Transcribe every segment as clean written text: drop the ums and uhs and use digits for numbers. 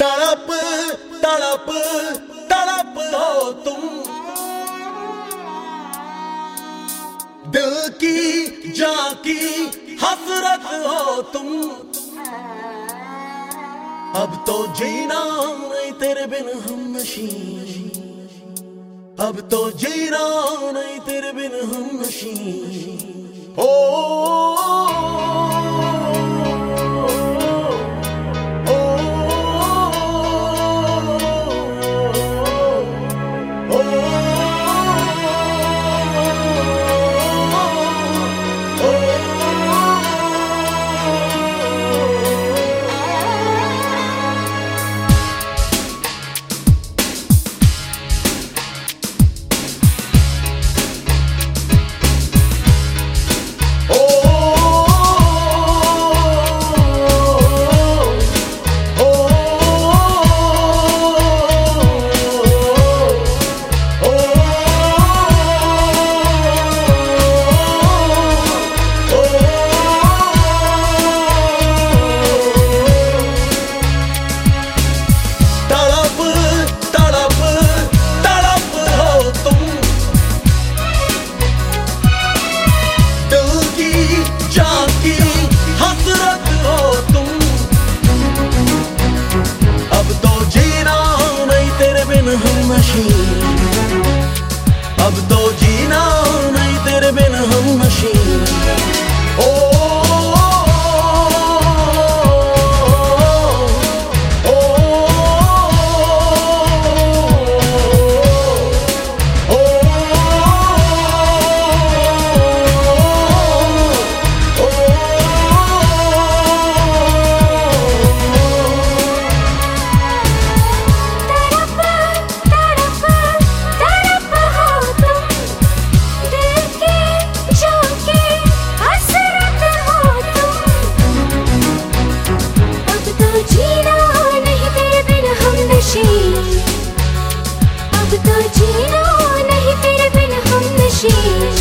तड़प तड़प तड़प हो तुम, दिल की जान की हसरत हो तुम। अब तो जीना नहीं तेरे बिन हमनशी, अब तो जीना नहीं तेरे बिन हमनशी। अब तो जीना नहीं तेरे बिन हमनशी। अब तो जीना नहीं तेरे बिन हमनशी।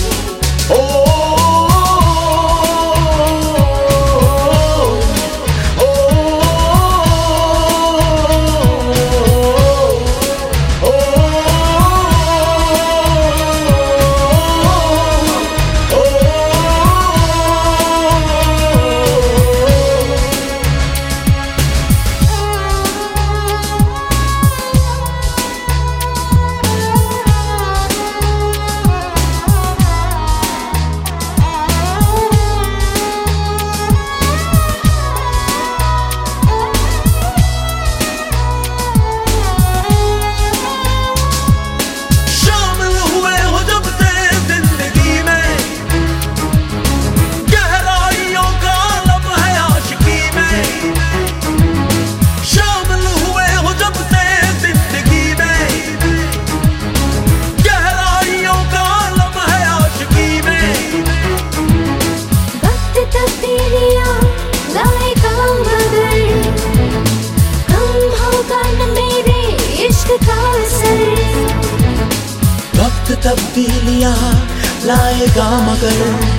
वक्त तब्दीलियां लाएगा मगर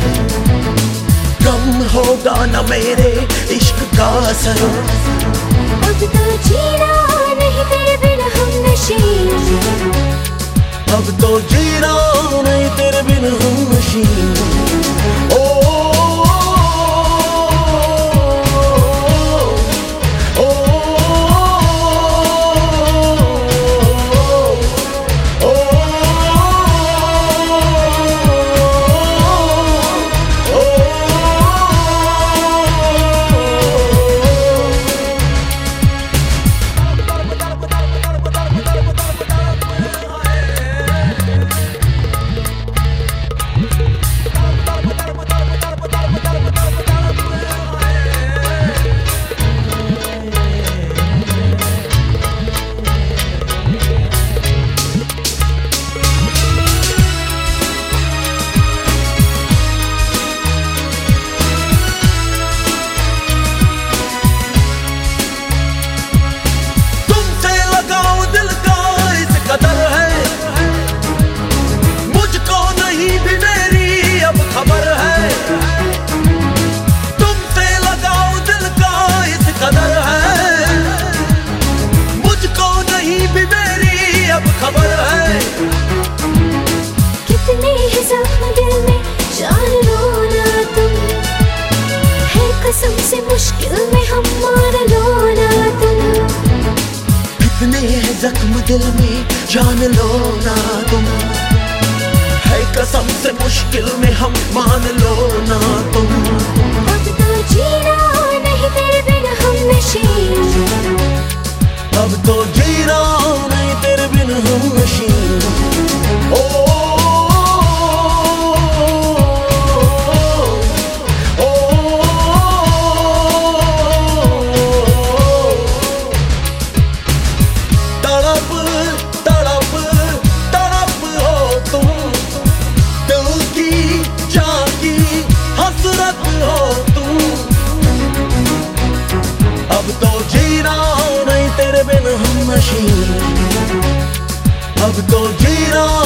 कम होगा न मेरे इश्क का असर। अब तो जीना नहीं तेरे बिन हमनशी, अब तो जीना नहीं तेरे बिन हमनशी। दिल में जान लो ना तुम, है कसम से मुश्किल में हम मान लो ना तुम। अब तो जीना नहीं तेरे बिना हमनशीं, अब तो जीना नहीं तेरे बिन हमनशीं। ओ अब तो जीना नहीं तेरे बिन हमनशीं, अब तो जीना